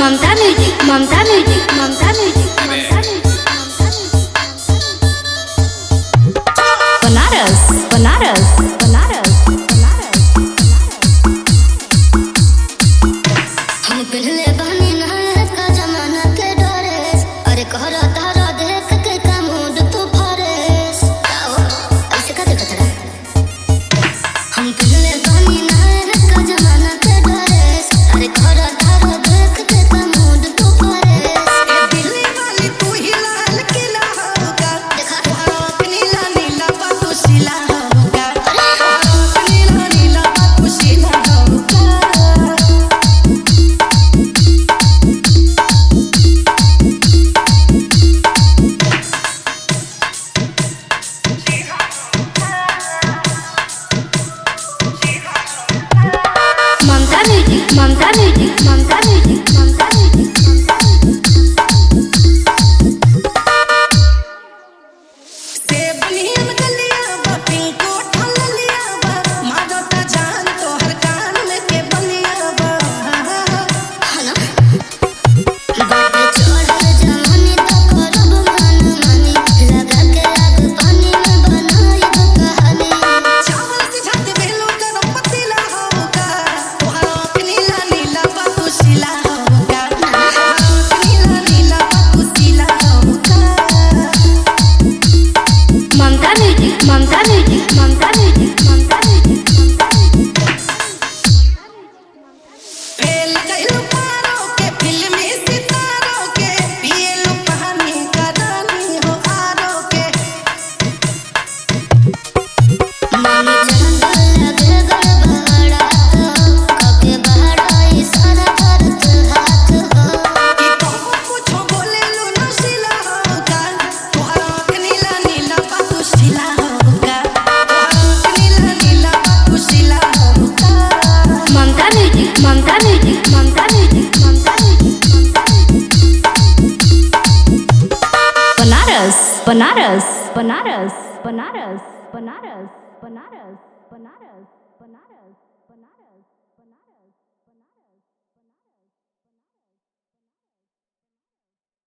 ममता Music Mamta Music Mamta Music Banaras Banaras Banaras Banaras हम पहले बनी ना का जमाना के डरे अरे कहरा तारा देख के का मूड तू फरेस ऐसे का देखत रहा हम पहले बनी ना का जमाना के डरे अरे कहरा तारा देख के का मूड तू फरेस ए दिल्ली वाली तू ही लाल किला होगा देखा नीला नीला बाबू शिला होगा नीला नीला बाबू शिला होगा Mamta Music Mamta Music Mamta Music Mamta Music सेब नियन गलिया बा पिंको ठललिया बा मादता जान तो हर कान में के बलिया बा हना बाटे चढ़ल जवानी तो करब मन मानी लगा के आग पानी में बनाइब कहानी चावल से झाते बेलो गरम पतीला होगा तोहार नीला नीला बाबू शिला होगा नीला नीला बाबू शिला होगा Mamta Music Mamta Music Mamta Music Mamta Music फेल गइलू पारों के फिल्मी सितारों के पिएलू कहानी का रानी हो आरों के मन चंदन लगे गड़बड़ा तो कके बहड़ाई सारा करत हाथ हो कि कहूँ कुछो बोलेलू नशीला होगा तोहार नीला नीला बाबू शिला होगा तोहार नीला नीला बाबू शिला होगा Mamta Music Mamta Music Mamta Music Mamta Music Banaras Banaras Banaras Banaras Banaras Banaras Banaras Banaras